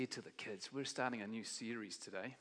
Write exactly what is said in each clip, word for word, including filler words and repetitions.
To the kids, we're starting a new series today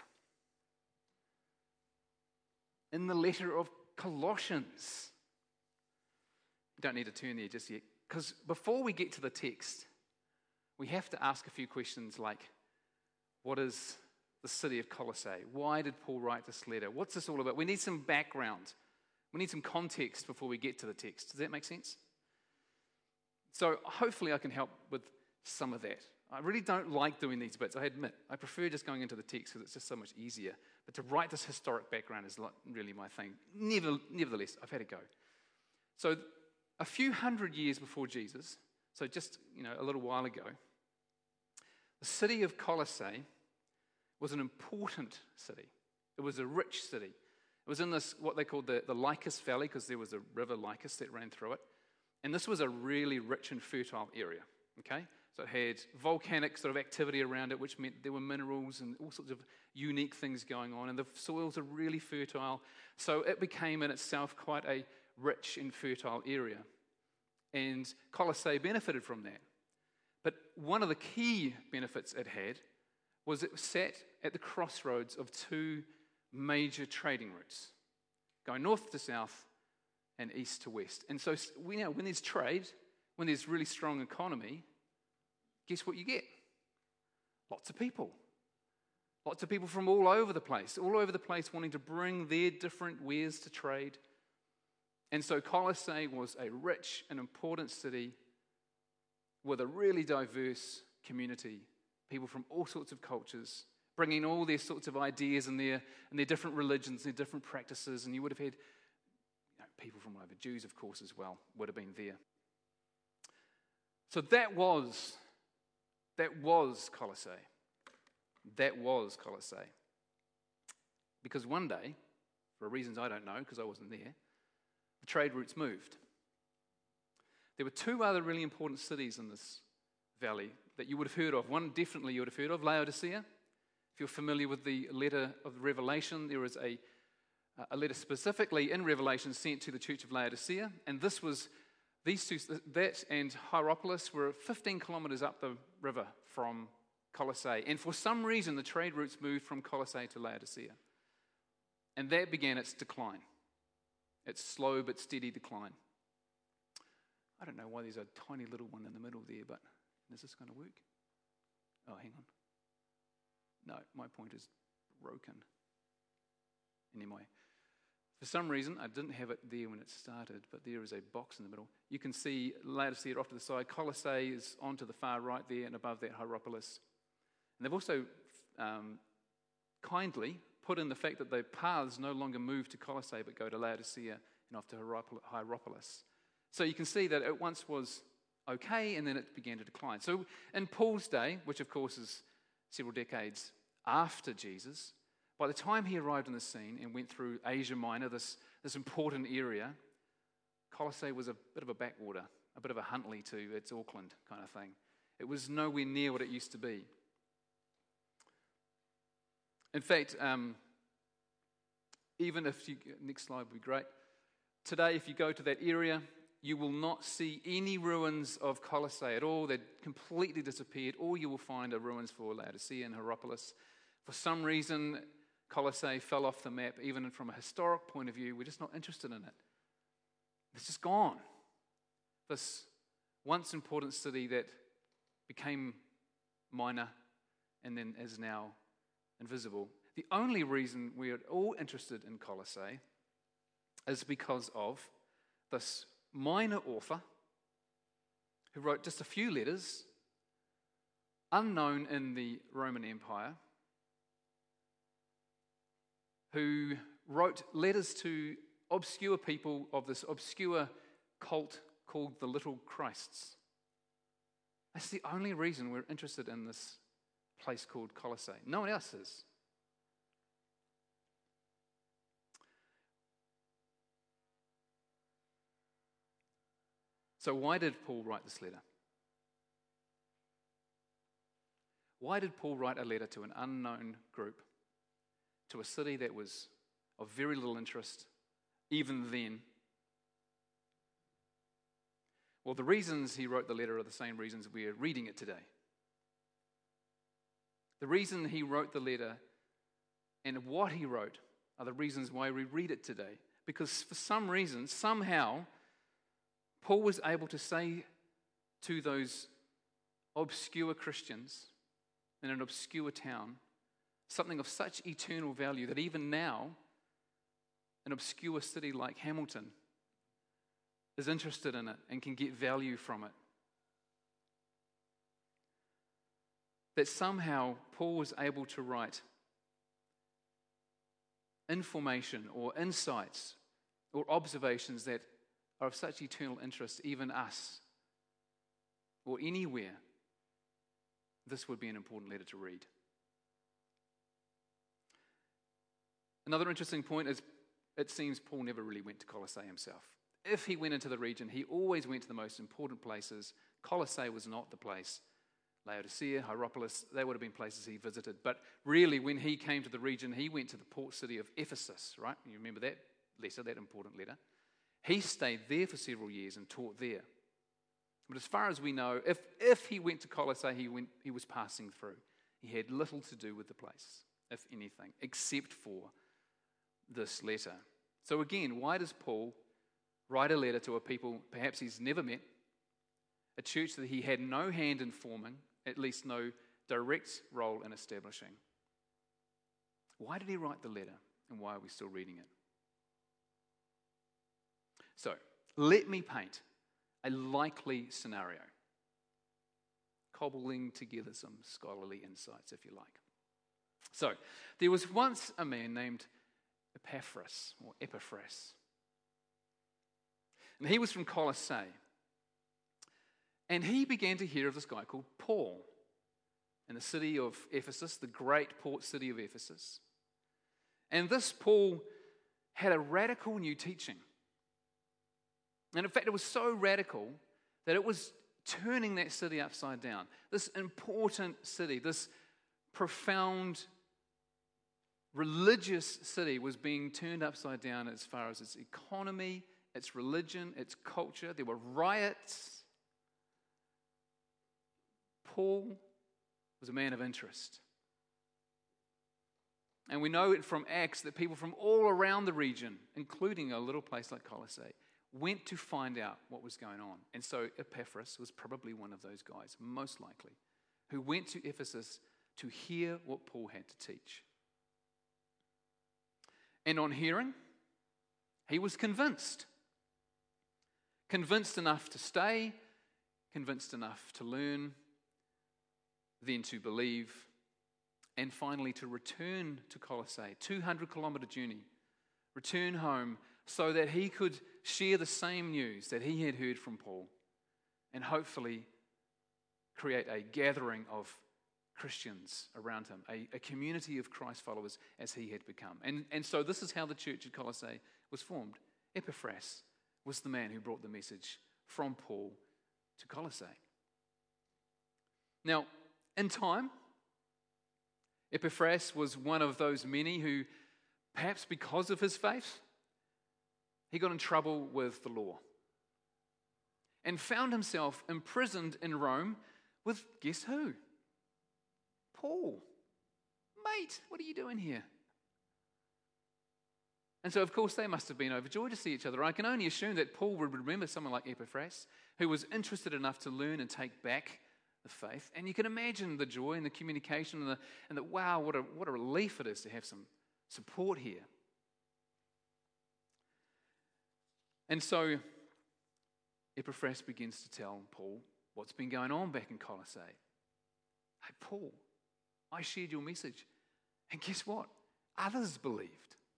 in the letter of Colossians. You don't need to turn there just yet, because before we get to the text, we have to ask a few questions like, what is the city of Colossae? Why did Paul write this letter? What's this all about? We need some background. We need some context before we get to the text. Does that make sense? So hopefully I can help with some of that. I really don't like doing these bits, I admit. I prefer just going into the text because it's just so much easier. But to write this historic background is not really my thing. Never, nevertheless, I've had a go. So a few hundred years before Jesus, so just you know a little while ago, the city of Colossae was an important city. It was a rich city. It was in this, what they called the, the Lycus Valley, because there was a river Lycus that ran through it. And this was a really rich and fertile area, okay? So it had volcanic sort of activity around it, which meant there were minerals and all sorts of unique things going on. And the soils are really fertile. So it became in itself quite a rich and fertile area. And Colossae benefited from that. But one of the key benefits it had was it sat at the crossroads of two major trading routes, going north to south and east to west. And so we know when there's trade, when there's really strong economy, guess what you get? Lots of people. Lots of people from all over the place, all over the place wanting to bring their different wares to trade. And so Colossae was a rich and important city with a really diverse community, people from all sorts of cultures, bringing all their sorts of ideas and their, and their different religions, their different practices. And you would have had you know, people from all over, Jews, of course, as well, would have been there. So that was... That was Colossae. That was Colossae. Because one day, for reasons I don't know, because I wasn't there, the trade routes moved. There were two other really important cities in this valley that you would have heard of. One definitely you would have heard of, Laodicea. If you're familiar with the letter of Revelation, there is a, a letter specifically in Revelation sent to the church of Laodicea, and this was These two, that and Hierapolis, were fifteen kilometers up the river from Colossae. And for some reason, the trade routes moved from Colossae to Laodicea. And that began its decline. Its slow but steady decline. I don't know why there's a tiny little one in the middle there, but is this going to work? Oh, hang on. No, my point is broken. Anyway. For some reason, I didn't have it there when it started, but there is a box in the middle. You can see Laodicea off to the side. Colossae is onto the far right there, and above that, Hierapolis. And they've also um, kindly put in the fact that the paths no longer move to Colossae, but go to Laodicea and off to Hierapolis. So you can see that it once was okay, and then it began to decline. So in Paul's day, which of course is several decades after Jesus, by the time he arrived on the scene and went through Asia Minor, this, this important area, Colossae was a bit of a backwater, a bit of a Huntley to its Auckland kind of thing. It was nowhere near what it used to be. In fact, um, even if you, next slide would be great. Today, if you go to that area, you will not see any ruins of Colossae at all. They've completely disappeared. All you will find are ruins for Laodicea and Hierapolis. For some reason, Colossae fell off the map, even from a historic point of view. We're just not interested in it. It's just gone. This once important city that became minor and then is now invisible. The only reason we're all interested in Colossae is because of this minor author who wrote just a few letters, unknown in the Roman Empire, who wrote letters to obscure people of this obscure cult called the Little Christs. That's the only reason we're interested in this place called Colossae. No one else is. So why did Paul write this letter? Why did Paul write a letter to an unknown group, to a city that was of very little interest, even then? Well, the reasons he wrote the letter are the same reasons we're reading it today. The reason he wrote the letter and what he wrote are the reasons why we read it today. Because for some reason, somehow, Paul was able to say to those obscure Christians in an obscure town something of such eternal value that even now, an obscure city like Hamilton is interested in it and can get value from it. That somehow Paul was able to write information or insights or observations that are of such eternal interest, even us, or anywhere, this would be an important letter to read. Another interesting point is it seems Paul never really went to Colossae himself. If he went into the region, he always went to the most important places. Colossae was not the place. Laodicea, Hierapolis, they would have been places he visited. But really, when he came to the region, he went to the port city of Ephesus, right? You remember that letter, that important letter? He stayed there for several years and taught there. But as far as we know, if, if he went to Colossae, he, went, he was passing through. He had little to do with the place, if anything, except for this letter. So again, why does Paul write a letter to a people perhaps he's never met, a church that he had no hand in forming, at least no direct role in establishing? Why did he write the letter, and why are we still reading it? So, let me paint a likely scenario, cobbling together some scholarly insights, if you like. So, there was once a man named Epaphras, or Epaphras. And he was from Colossae. And he began to hear of this guy called Paul in the city of Ephesus, the great port city of Ephesus. And this Paul had a radical new teaching. And in fact, it was so radical that it was turning that city upside down. This important city, this profound religious city was being turned upside down as far as its economy, its religion, its culture. There were riots. Paul was a man of interest. And we know it from Acts that people from all around the region, including a little place like Colossae, went to find out what was going on. And so Epaphras was probably one of those guys, most likely, who went to Ephesus to hear what Paul had to teach. And on hearing, he was convinced. Convinced enough to stay, convinced enough to learn, then to believe, and finally to return to Colossae, two hundred kilometer journey, return home so that he could share the same news that he had heard from Paul and hopefully create a gathering of Christians around him, a, a community of Christ followers as he had become. And, and so this is how the church at Colossae was formed. Epaphras was the man who brought the message from Paul to Colossae. Now, in time, Epaphras was one of those many who, perhaps because of his faith, he got in trouble with the law and found himself imprisoned in Rome with, guess who? Paul. Mate, what are you doing here? And so, of course, they must have been overjoyed to see each other. I can only assume that Paul would remember someone like Epaphras, who was interested enough to learn and take back the faith. And you can imagine the joy and the communication and the, and the wow, what a, what a relief it is to have some support here. And so Epaphras begins to tell Paul what's been going on back in Colossae. Hey, Paul, I shared your message. And guess what? Others believed.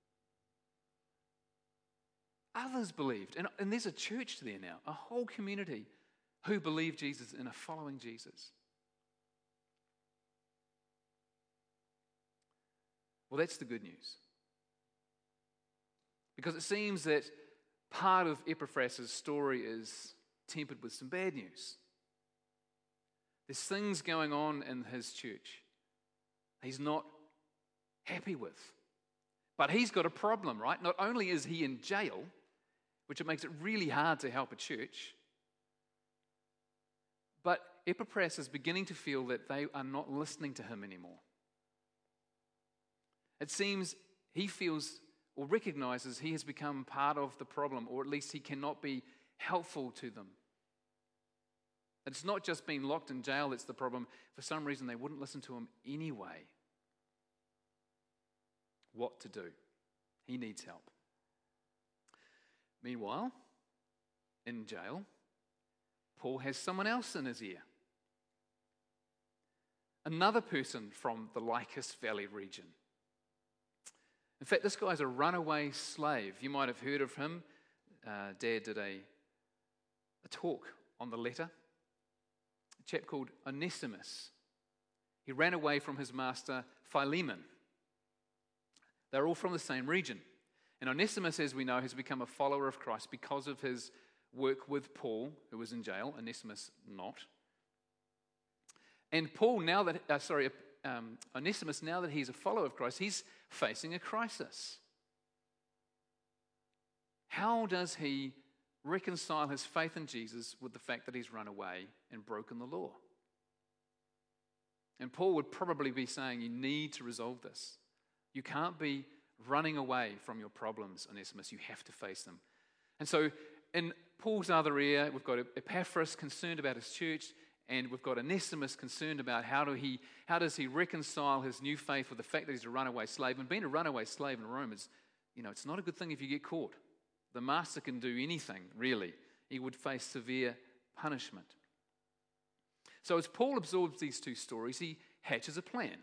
Others believed. And, and there's a church there now, a whole community who believe Jesus and are following Jesus. Well, that's the good news. Because it seems that part of Epaphras' story is tempered with some bad news. There's things going on in his church he's not happy with. But he's got a problem, right? Not only is he in jail, which makes it really hard to help a church, but Epaphras is beginning to feel that they are not listening to him anymore. It seems he feels or recognizes he has become part of the problem, or at least he cannot be helpful to them. It's not just being locked in jail that's the problem. For some reason, they wouldn't listen to him anyway. What to do? He needs help. Meanwhile, in jail, Paul has someone else in his ear. Another person from the Lycus Valley region. In fact, this guy's a runaway slave. You might have heard of him. Uh, Dad did a, a talk on the letter. A chap called Onesimus. He ran away from his master Philemon. They're all from the same region. And Onesimus, as we know, has become a follower of Christ because of his work with Paul, who was in jail. Onesimus not. And Paul, now that, uh, sorry, um, Onesimus, now that he's a follower of Christ, he's facing a crisis. How does he reconcile his faith in Jesus with the fact that he's run away and broken the law? And Paul would probably be saying, you need to resolve this. You can't be running away from your problems, Onesimus. You have to face them. And so in Paul's other ear, we've got Epaphras concerned about his church, and we've got Onesimus concerned about how do he, how does he reconcile his new faith with the fact that he's a runaway slave. And being a runaway slave in Rome is, you know, it's not a good thing if you get caught. The master can do anything, really. He would face severe punishment. So as Paul absorbs these two stories, he hatches a plan.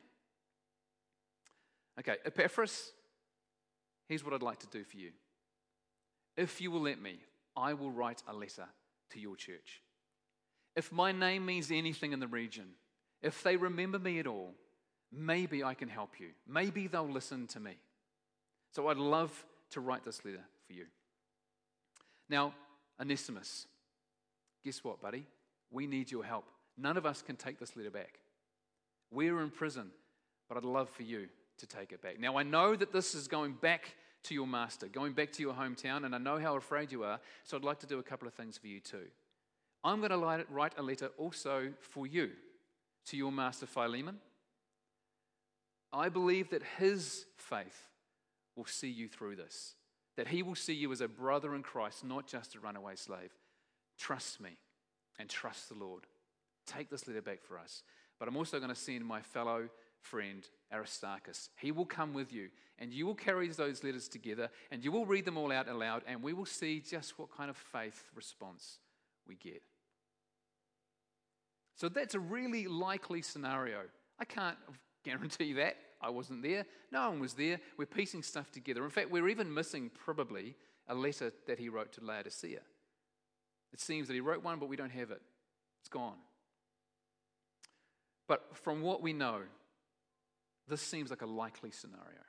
Okay, Epaphras, here's what I'd like to do for you. If you will let me, I will write a letter to your church. If my name means anything in the region, if they remember me at all, maybe I can help you. Maybe they'll listen to me. So I'd love to write this letter for you. Now, Onesimus, guess what, buddy? We need your help. None of us can take this letter back. We're in prison, but I'd love for you to take it back. Now, I know that this is going back to your master, going back to your hometown, and I know how afraid you are, so I'd like to do a couple of things for you too. I'm going to write a letter also for you to your master Philemon. I believe that his faith will see you through this, that he will see you as a brother in Christ, not just a runaway slave. Trust me and trust the Lord. Take this letter back for us. But I'm also going to send my fellow friend Aristarchus. He will come with you, and you will carry those letters together, and you will read them all out aloud, and we will see just what kind of faith response we get. So that's a really likely scenario. I can't guarantee that. I wasn't there. No one was there. We're piecing stuff together. In fact, we're even missing probably a letter that he wrote to Laodicea. It seems that he wrote one, but we don't have it. It's gone. But from what we know, this seems like a likely scenario.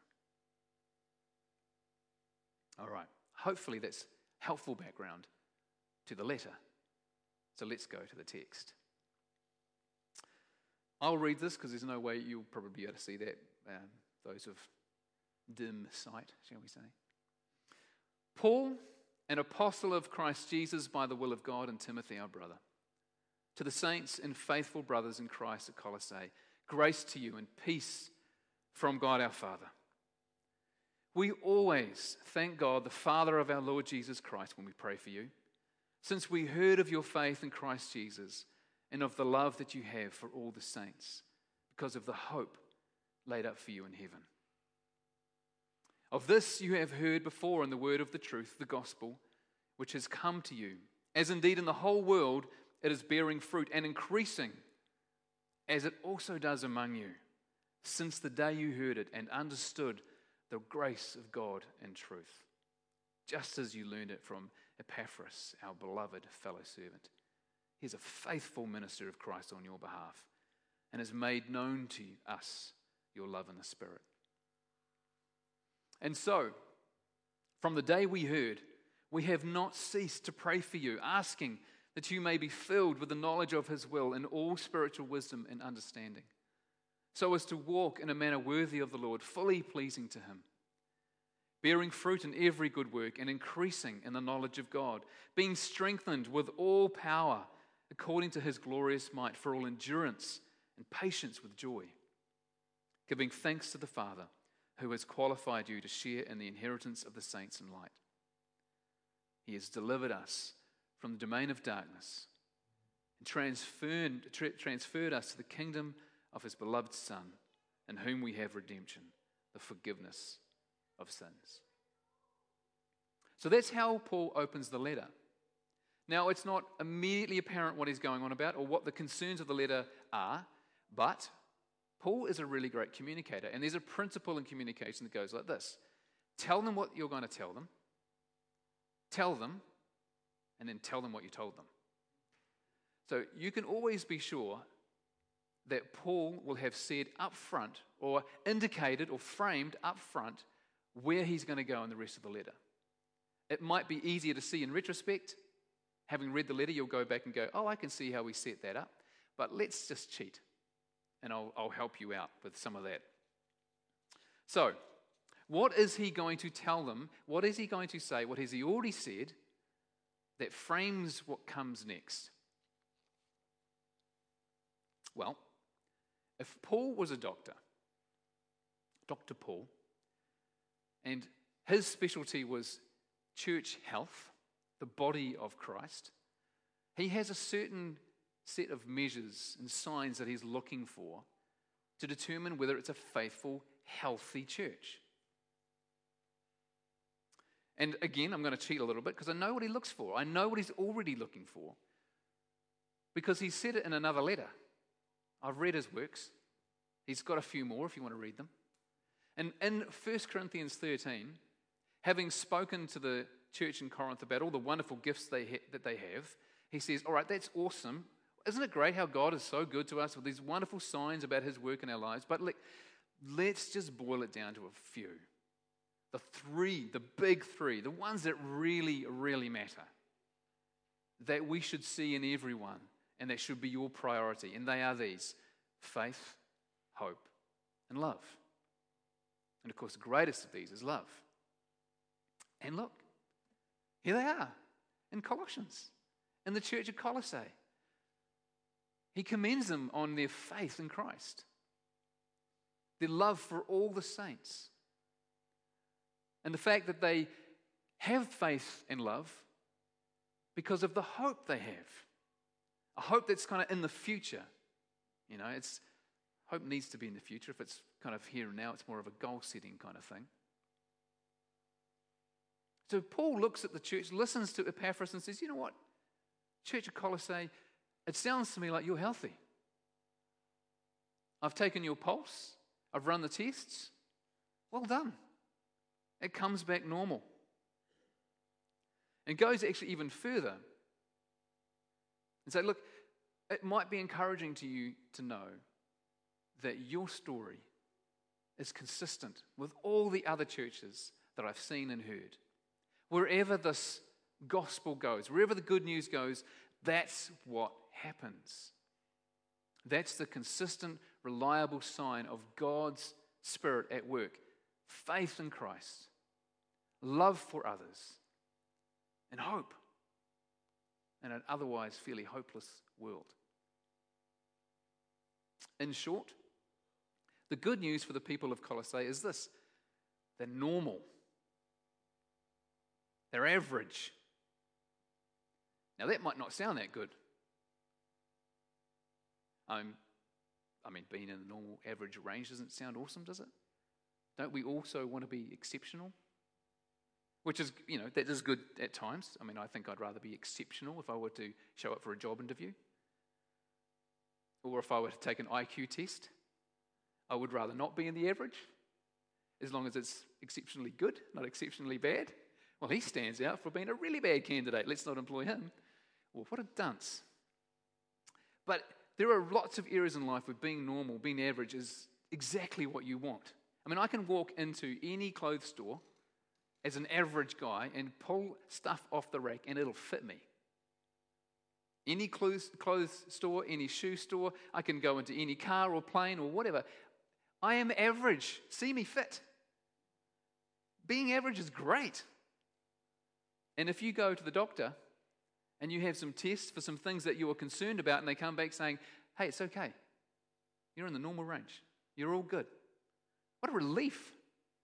All right. Hopefully that's helpful background to the letter. So let's go to the text. I'll read this because there's no way you'll probably be able to see that, um, those of dim sight, shall we say. Paul, an apostle of Christ Jesus by the will of God, and Timothy, our brother, to the saints and faithful brothers in Christ at Colossae, grace to you and peace from God our Father. We always thank God, the Father of our Lord Jesus Christ, when we pray for you, since we heard of your faith in Christ Jesus and of the love that you have for all the saints, because of the hope laid up for you in heaven. Of this you have heard before in the word of the truth, the gospel, which has come to you, as indeed in the whole world it is bearing fruit and increasing, as it also does among you, since the day you heard it and understood the grace of God and truth, just as you learned it from Epaphras, our beloved fellow servant. He's a faithful minister of Christ on your behalf and has made known to us your love in the Spirit. And so, from the day we heard, we have not ceased to pray for you, asking that you may be filled with the knowledge of his will in all spiritual wisdom and understanding, so as to walk in a manner worthy of the Lord, fully pleasing to him, bearing fruit in every good work and increasing in the knowledge of God, being strengthened with all power according to his glorious might, for all endurance and patience with joy, giving thanks to the Father who has qualified you to share in the inheritance of the saints in light. He has delivered us from the domain of darkness and transferred, tra- transferred us to the kingdom of his beloved Son, in whom we have redemption, the forgiveness of sins. So that's how Paul opens the letter. Now, it's not immediately apparent what he's going on about or what the concerns of the letter are, but Paul is a really great communicator, and there's a principle in communication that goes like this. Tell them what you're going to tell them, tell them, and then tell them what you told them. So you can always be sure that Paul will have said up front, or indicated or framed up front, where he's going to go in the rest of the letter. It might be easier to see in retrospect. Having read the letter, you'll go back and go, oh, I can see how we set that up. But let's just cheat, and I'll, I'll help you out with some of that. So, what is he going to tell them? What is he going to say? What has he already said that frames what comes next? Well, if Paul was a doctor, Doctor Paul, and his specialty was church health, the body of Christ, he has a certain set of measures and signs that he's looking for to determine whether it's a faithful, healthy church. And again, I'm going to cheat a little bit because I know what he looks for. I know what he's already looking for because he said it in another letter. I've read his works. He's got a few more if you want to read them. And in First Corinthians thirteen, having spoken to the church in Corinth about all the wonderful gifts they ha- that they have, he says, all right, that's awesome. Isn't it great how God is so good to us with these wonderful signs about his work in our lives? But let, let's just boil it down to a few. The three, the big three, the ones that really, really matter, that we should see in everyone, and that should be your priority. And they are these: faith, hope, and love. And of course, the greatest of these is love. And look, here they are in Colossians, in the church of Colossae. He commends them on their faith in Christ, their love for all the saints, and the fact that they have faith and love because of the hope they have. A hope that's kind of in the future. You know, it's hope needs to be in the future. If it's kind of here and now, it's more of a goal-setting kind of thing. So Paul looks at the church, listens to Epaphras and says, you know what, Church of Colossae, it sounds to me like you're healthy. I've taken your pulse. I've run the tests. Well done. It comes back normal. And goes actually even further and say, look, it might be encouraging to you to know that your story is consistent with all the other churches that I've seen and heard. Wherever this gospel goes, wherever the good news goes, that's what happens. That's the consistent, reliable sign of God's Spirit at work. Faith in Christ, love for others, and hope in an otherwise fairly hopeless world. In short, the good news for the people of Colossae is this: they're normal. They're average. Now that might not sound that good. Um, I mean, being in the normal average range doesn't sound awesome, does it? Don't we also want to be exceptional? Which is, you know, that is good at times. I mean, I think I'd rather be exceptional if I were to show up for a job interview. Or if I were to take an I Q test. I would rather not be in the average, as long as it's exceptionally good, not exceptionally bad. Well, he stands out for being a really bad candidate. Let's not employ him. Well, what a dunce. But there are lots of areas in life where being normal, being average is exactly what you want. I mean, I can walk into any clothes store as an average guy and pull stuff off the rack and it'll fit me. Any clothes, clothes store, any shoe store, I can go into any car or plane or whatever. I am average. See me fit. Being average is great. And if you go to the doctor and you have some tests for some things that you are concerned about and they come back saying, hey, it's okay. You're in the normal range. You're all good. What a relief.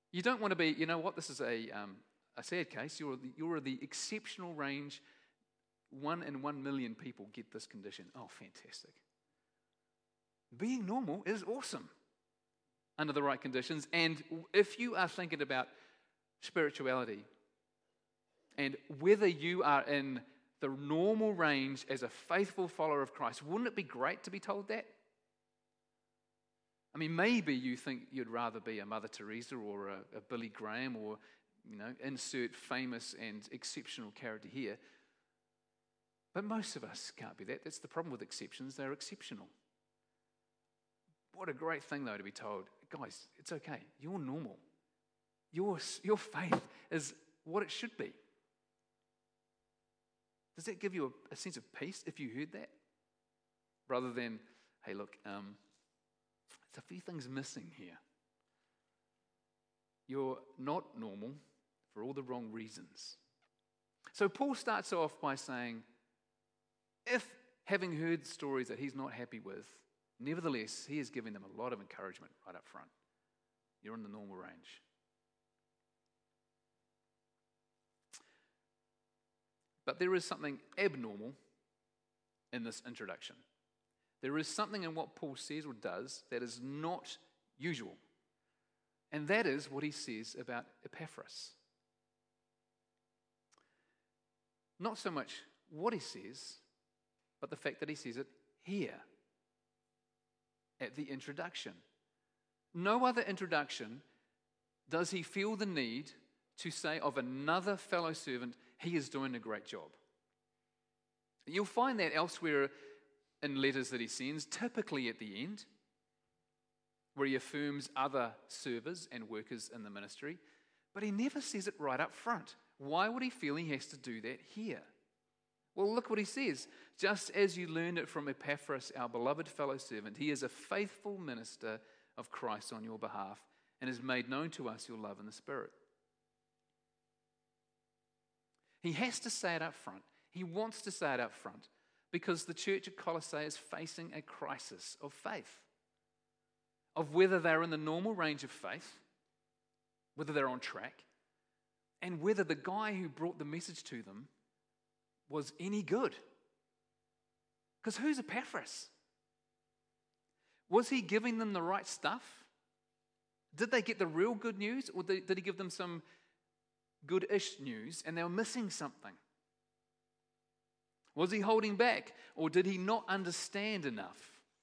You don't want to be, you know what, this is a, um, a sad case. You're the, you're the exceptional range. One in one million people get this condition. Oh, fantastic. Being normal is awesome under the right conditions. And if you are thinking about spirituality and whether you are in the normal range as a faithful follower of Christ, wouldn't it be great to be told that? I mean, maybe you think you'd rather be a Mother Teresa or a, a Billy Graham or, you know, insert famous and exceptional character here. But most of us can't be that. That's the problem with exceptions. They're exceptional. What a great thing, though, to be told, guys, it's okay. You're normal. Your, your faith is what it should be. Does that give you a, a sense of peace if you heard that? Rather than, hey, look, um, there's a few things missing here. You're not normal for all the wrong reasons. So Paul starts off by saying, if having heard stories that he's not happy with, nevertheless, he is giving them a lot of encouragement right up front. You're in the normal range. But there is something abnormal in this introduction. There is something in what Paul says or does that is not usual. And that is what he says about Epaphras. Not so much what he says, but the fact that he says it here, at the introduction. No other introduction does he feel the need to say of another fellow servant, he is doing a great job. You'll find that elsewhere in letters that he sends, typically at the end, where he affirms other servers and workers in the ministry, but he never says it right up front. Why would he feel he has to do that here? Well, look what he says. Just as you learned it from Epaphras, our beloved fellow servant, he is a faithful minister of Christ on your behalf and has made known to us your love in the Spirit. He has to say it up front. He wants to say it up front because the church at Colossae is facing a crisis of faith, of whether they're in the normal range of faith, whether they're on track, and whether the guy who brought the message to them was any good. Because who's Epaphras? Was he giving them the right stuff? Did they get the real good news, or did he give them some good-ish news and they were missing something? Was he holding back, or did he not understand enough?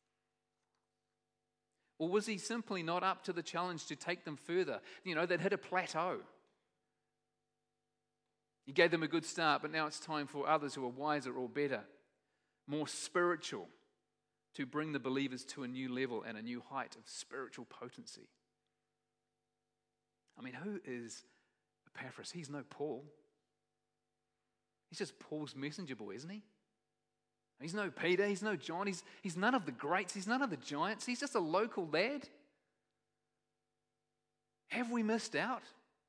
Or was he simply not up to the challenge to take them further? You know, they'd hit a plateau. He gave them a good start, but now it's time for others who are wiser or better, more spiritual, to bring the believers to a new level and a new height of spiritual potency. I mean, who is Epaphras? He's no Paul. He's just Paul's messenger boy, isn't he? He's no Peter, he's no John, he's, he's none of the greats, he's none of the giants, he's just a local lad. Have we missed out?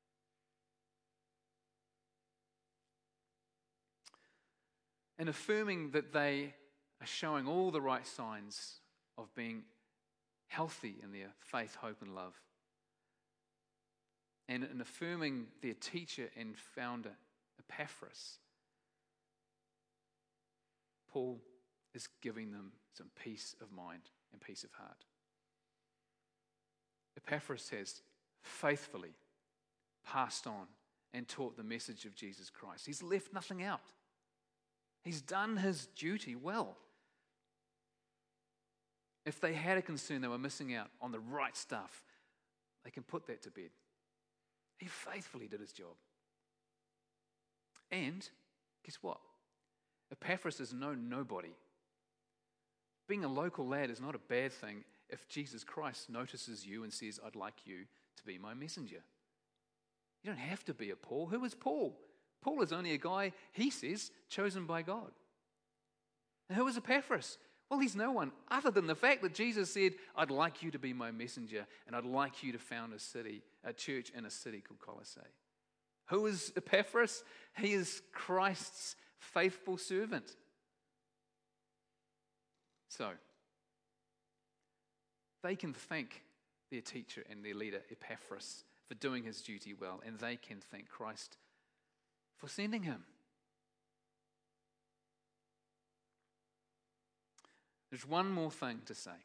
And affirming that they are showing all the right signs of being healthy in their faith, hope, and love. And in affirming their teacher and founder, Epaphras, Paul is giving them some peace of mind and peace of heart. Epaphras has faithfully passed on and taught the message of Jesus Christ. He's left nothing out. He's done his duty well. If they had a concern they were missing out on the right stuff, they can put that to bed. He faithfully did his job. And guess what? Epaphras is no nobody. Being a local lad is not a bad thing if Jesus Christ notices you and says, I'd like you to be my messenger. You don't have to be a Paul. Who is Paul? Paul is only a guy, he says, chosen by God. And who is Epaphras? Well, he's no one other than the fact that Jesus said, I'd like you to be my messenger and I'd like you to found a city, a church in a city called Colossae. Who is Epaphras? He is Christ's faithful servant. So, they can thank their teacher and their leader, Epaphras, for doing his duty well, and they can thank Christ for sending him. There's one more thing to say.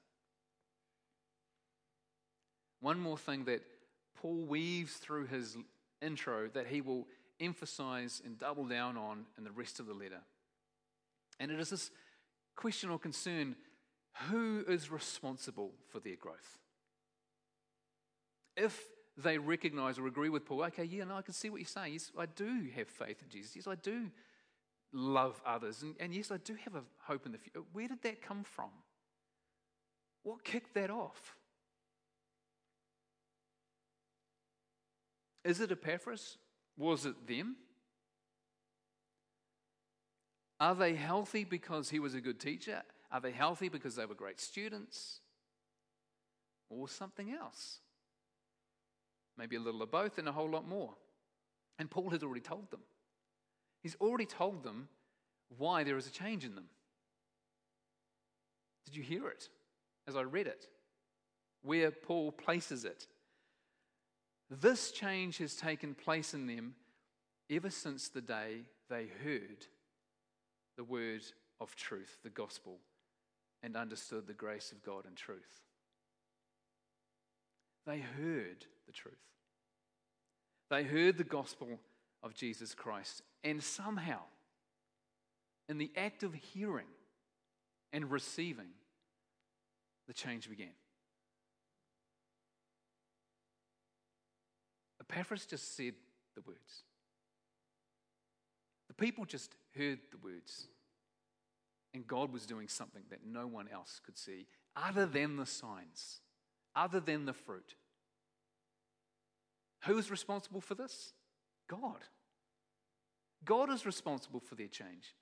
One more thing that Paul weaves through his intro that he will emphasize and double down on in the rest of the letter. And it is this question or concern: who is responsible for their growth? If they recognize or agree with Paul, okay, yeah, no, I can see what you're saying. Yes, I do have faith in Jesus. Yes, I do love others. And, and yes, I do have a hope in the future. Where did that come from? What kicked that off? Is it Epaphras? Was it them? Are they healthy because he was a good teacher? Are they healthy because they were great students? Or something else? Maybe a little of both and a whole lot more. And Paul has already told them. He's already told them why there is a change in them. Did you hear it as I read it? Where Paul places it. This change has taken place in them ever since the day they heard the word of truth, the gospel, and understood the grace of God in truth. They heard the truth. They heard the gospel of Jesus Christ, and somehow, in the act of hearing and receiving, the change began. Epaphras just said the words. The people just heard the words. And God was doing something that no one else could see, other than the signs, other than the fruit. Who is responsible for this? God. God is responsible for their change.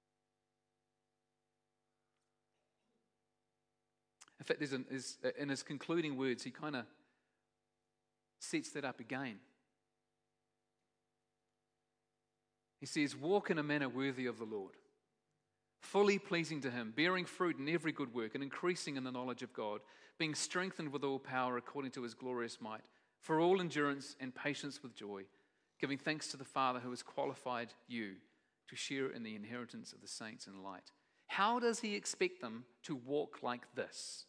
In fact, there's an, is, in his concluding words, he kind of sets that up again. He says, walk in a manner worthy of the Lord, fully pleasing to him, bearing fruit in every good work and increasing in the knowledge of God, being strengthened with all power according to his glorious might, for all endurance and patience with joy, giving thanks to the Father who has qualified you to share in the inheritance of the saints in light. How does he expect them to walk like this?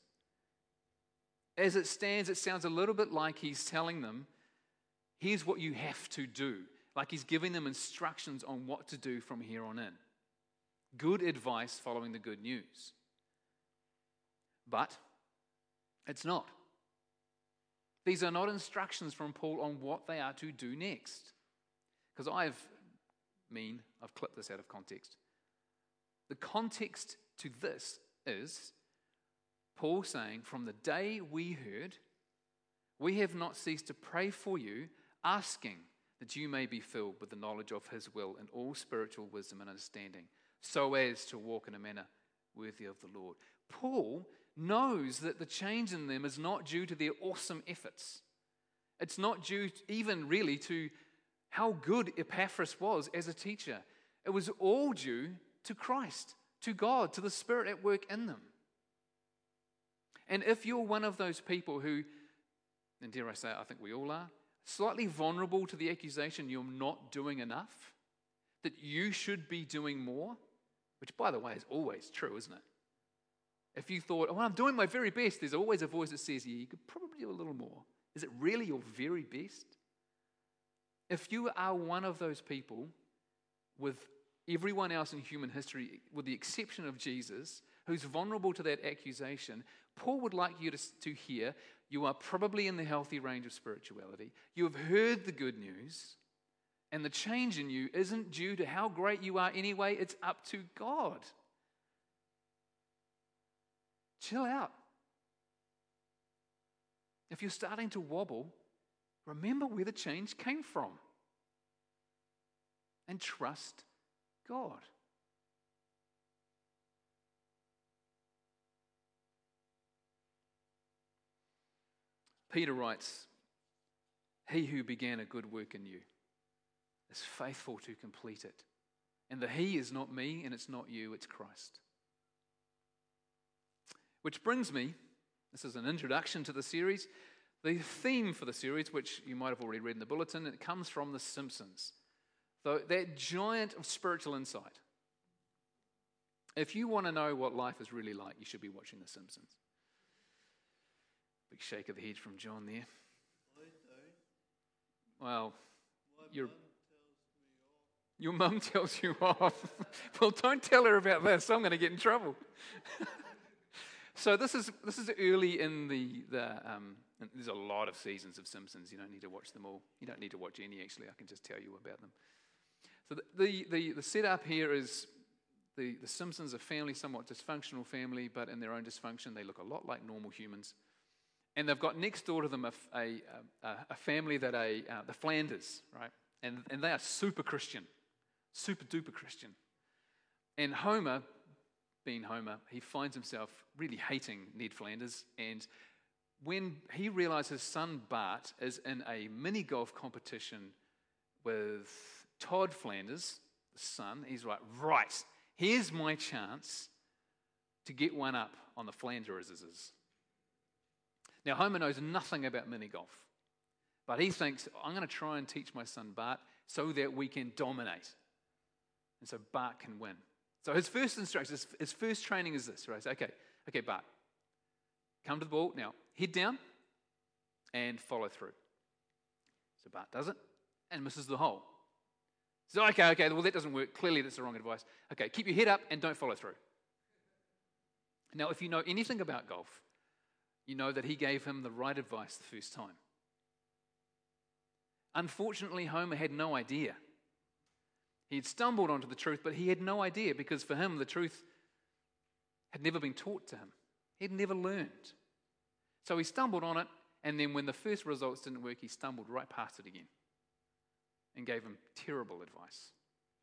As it stands, it sounds a little bit like he's telling them, here's what you have to do. Like he's giving them instructions on what to do from here on in. Good advice following the good news. But it's not. These are not instructions from Paul on what they are to do next. Because I've, mean, I've clipped this out of context. The context to this is Paul saying, from the day we heard, we have not ceased to pray for you, asking that you may be filled with the knowledge of his will and all spiritual wisdom and understanding, so as to walk in a manner worthy of the Lord. Paul knows that the change in them is not due to their awesome efforts. It's not due even really to how good Epaphras was as a teacher. It was all due to Christ, to God, to the Spirit at work in them. And if you're one of those people who, and dare I say it, I think we all are, slightly vulnerable to the accusation you're not doing enough, that you should be doing more, which by the way is always true, isn't it? If you thought, oh, I'm doing my very best, there's always a voice that says, yeah, you could probably do a little more. Is it really your very best? If you are one of those people with everyone else in human history, with the exception of Jesus, who's vulnerable to that accusation, Paul would like you to, to hear, you are probably in the healthy range of spirituality. You have heard the good news, and the change in you isn't due to how great you are anyway, it's up to God. Chill out. If you're starting to wobble, remember where the change came from. And trust God. Peter writes, he who began a good work in you is faithful to complete it. And the he is not me and it's not you, it's Christ. Which brings me, this is an introduction to the series, The theme for the series, which you might have already read in the bulletin, it comes from The Simpsons. So that giant of spiritual insight. If you want to know what life is really like, you should be watching The Simpsons. Big shake of the head from John there. Well, your, your mum tells you off. Well, don't tell her about this. I'm going to get in trouble. So this is this is early in the, the um, there's a lot of seasons of Simpsons. You don't need to watch them all. You don't need to watch any, actually. I can just tell you about them. So the the, the, the setup here is the, the Simpsons are family, somewhat dysfunctional family, but in their own dysfunction, they look a lot like normal humans. And they've got next door to them a, a, a, a family that a uh, the Flanders, right? And and they are super Christian, super duper Christian. And Homer, being Homer, he finds himself really hating Ned Flanders. And when he realizes his son Bart is in a mini golf competition with Todd Flanders, the son, he's like, right, here's my chance to get one up on the Flanderses. Now, Homer knows nothing about mini golf, but he thinks, I'm going to try and teach my son Bart so that we can dominate. And so Bart can win. So his first instruction, his, his first training is this, right? So, okay, okay, Bart, come to the ball. Now, head down and follow through. So Bart does it and misses the hole. So, okay, okay, well, that doesn't work. Clearly, that's the wrong advice. Okay, keep your head up and don't follow through. Now, if you know anything about golf, you know that he gave him the right advice the first time. Unfortunately, Homer had no idea. He had stumbled onto the truth, but he had no idea because for him, the truth had never been taught to him. He had never learned. So he stumbled on it, and then when the first results didn't work, he stumbled right past it again and gave him terrible advice.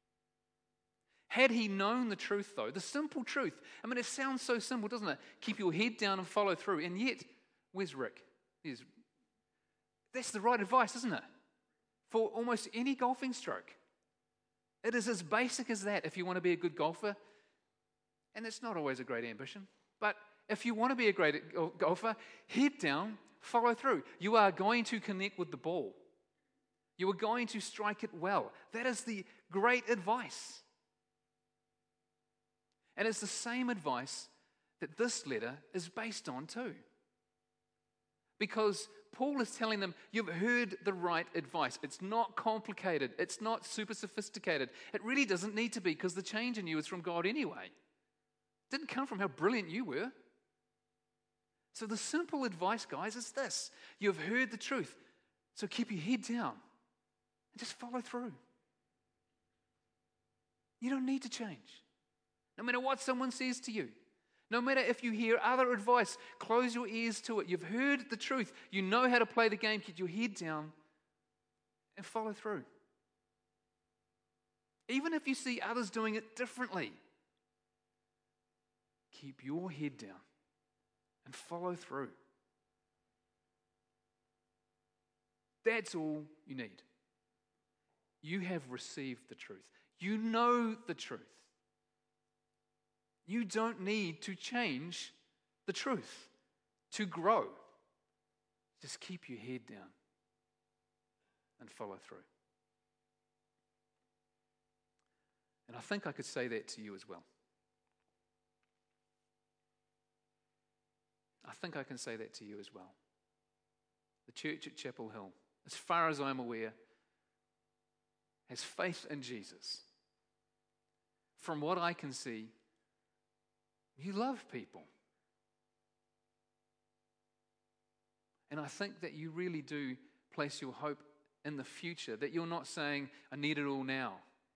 Had he known the truth, though, the simple truth, I mean, it sounds so simple, doesn't it? Keep your head down and follow through. And yet, where's Rick? There's, that's the right advice, isn't it? For almost any golfing stroke. It is as basic as that if you want to be a good golfer. And it's not always a great ambition. But if you want to be a great golfer, head down, follow through. You are going to connect with the ball. You are going to strike it well. That is the great advice. And it's the same advice that this letter is based on too. Because Paul is telling them, you've heard the right advice. It's not complicated. It's not super sophisticated. It really doesn't need to be because the change in you is from God anyway. It didn't come from how brilliant you were. So the simple advice, guys, is this. You've heard the truth. So keep your head down and just follow through. You don't need to change. No matter what someone says to you, no matter if you hear other advice, close your ears to it. You've heard the truth. You know how to play the game. Keep your head down and follow through. Even if you see others doing it differently, keep your head down and follow through. That's all you need. You have received the truth. You know the truth. You don't need to change the truth to grow. Just keep your head down and follow through. And I think I could say that to you as well. I think I can say that to you as well. The church at Chapel Hill, as far as I'm aware, has faith in Jesus. From what I can see, you love people. And I think that you really do place your hope in the future, that you're not saying, I need it all now.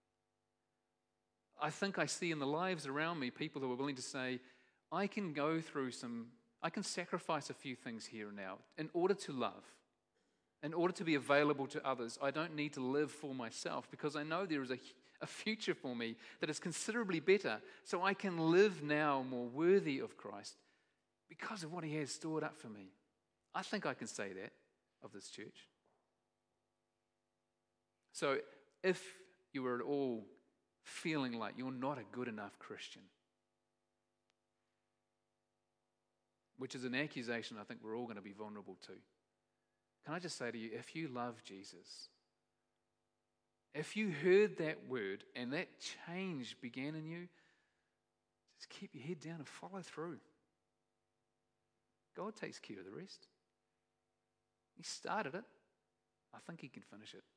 I think I see in the lives around me people who are willing to say, I can go through some, I can sacrifice a few things here and now in order to love, in order to be available to others. I don't need to live for myself because I know there is a a future for me that is considerably better, so I can live now more worthy of Christ because of what he has stored up for me. I think I can say that of this church. So if you are at all feeling like you're not a good enough Christian, which is an accusation I think we're all going to be vulnerable to, can I just say to you, if you love Jesus, if you heard that word and that change began in you, just keep your head down and follow through. God takes care of the rest. He started it. I think he can finish it.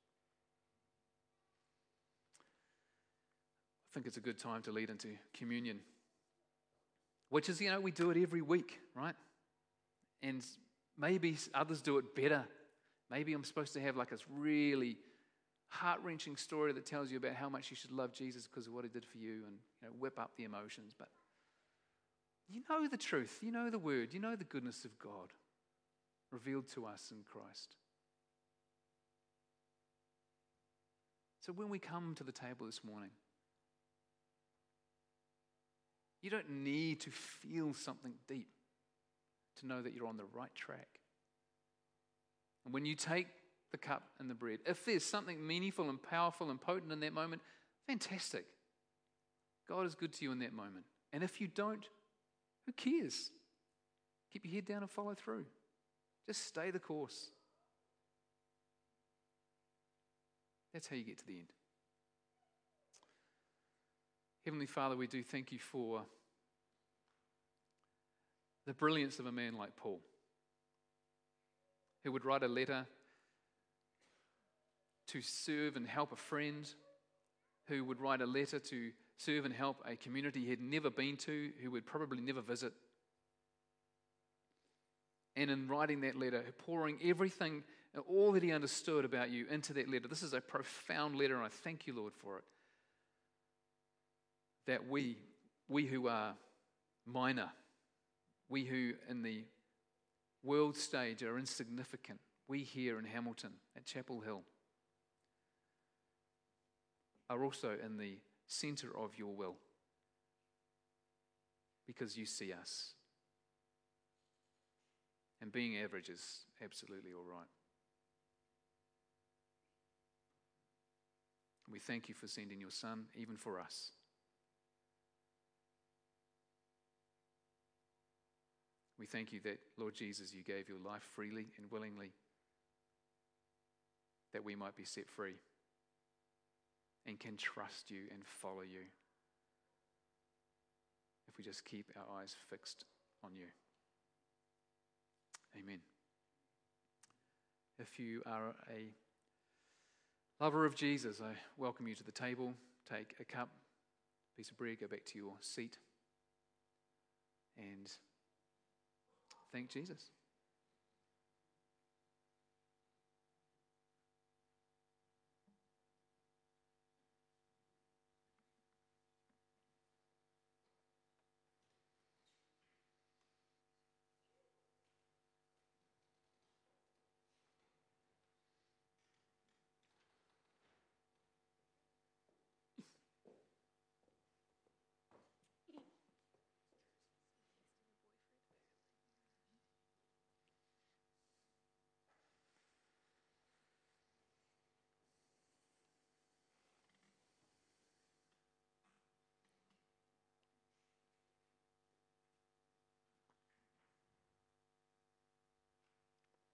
I think it's a good time to lead into communion, which is, you know, we do it every week, right? And maybe others do it better. Maybe I'm supposed to have like this really heart-wrenching story that tells you about how much you should love Jesus because of what he did for you and, you know, whip up the emotions. But you know the truth. You know the word. You know the goodness of God revealed to us in Christ. So when we come to the table this morning, you don't need to feel something deep to know that you're on the right track. And when you take the cup and the bread, if there's something meaningful and powerful and potent in that moment, fantastic. God is good to you in that moment. And if you don't, who cares? Keep your head down and follow through. Just stay the course. That's how you get to the end. Heavenly Father, we do thank you for the brilliance of a man like Paul, who would write a letter to serve and help a friend, who would write a letter to serve and help a community he had never been to, who would probably never visit. And in writing that letter, pouring everything, all that he understood about you into that letter. This is a profound letter, and I thank you, Lord, for it. That we, we who are minor, we who in the world stage are insignificant, we here in Hamilton at Chapel Hill are also in the center of your will because you see us. And being average is absolutely all right. We thank you for sending your Son, even for us. We thank you that, Lord Jesus, you gave your life freely and willingly that we might be set free and can trust you and follow you if we just keep our eyes fixed on you. Amen. If you are a lover of Jesus, I welcome you to the table. Take a cup, piece of bread, go back to your seat, and thank Jesus.